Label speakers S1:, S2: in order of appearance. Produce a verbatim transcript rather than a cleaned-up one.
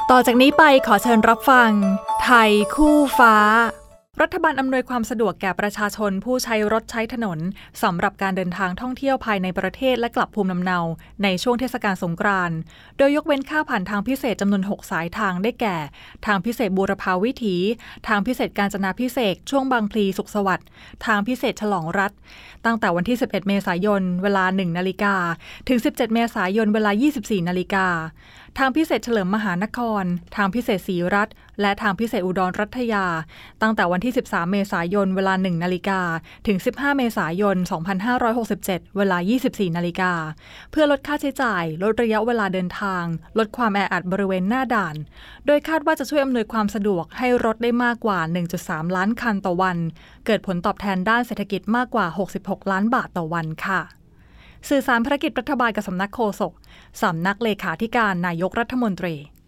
S1: ต่อจากนี้ไปขอเชิญรับฟังไทยคู่ฟ้ารัฐบาลอำนวยความสะดวกแก่ประชาชนผู้ใช้รถใช้ถนนสำหรับการเดินทางท่องเที่ยวภายในประเทศและกลับภูมิลำเนาในช่วงเทศกาลสงกรานต์โดยยกเว้นค่าผ่านทางพิเศษจำนวนหกสายทางได้แก่ทางพิเศษบูรพาวิถีทางพิเศษกาญจนาภิเษกช่วงบางพลีสุขสวัสดิ์ทางพิเศษฉลองรัฐตั้งแต่วันที่สิบเอ็ดเมษายนเวลา หนึ่งนาฬิกาถึงสิบเจ็ดเมษายนเวลา ยี่สิบสี่นาฬิกาทางพิเศษเฉลิมมหานครทางพิเศษศรีรัฐและทางพิเศษอุดรรัฐยาตั้งแต่วันที่สิบสามเมษายนเวลา หนึ่งนาฬิกาถึงสิบห้าเมษายนสองพันห้าร้อยหกสิบเจ็ดเวลา ยี่สิบสี่นาฬิกาเพื่อลดค่าใช้จ่ายลดระยะเวลาเดินทางลดความแออัดบริเวณหน้าด่านโดยคาดว่าจะช่วยอำนวยความสะดวกให้รถได้มากกว่า หนึ่งจุดสาม ล้านคันต่อวันเกิดผลตอบแทนด้านเศรษฐกิจมากกว่าหกสิบหกล้านบาทต่อวันค่ะสื่อสารภารกิจรัฐบาลกับสำนักโฆษกสำนักเลขาธิการนายกรัฐมนตรี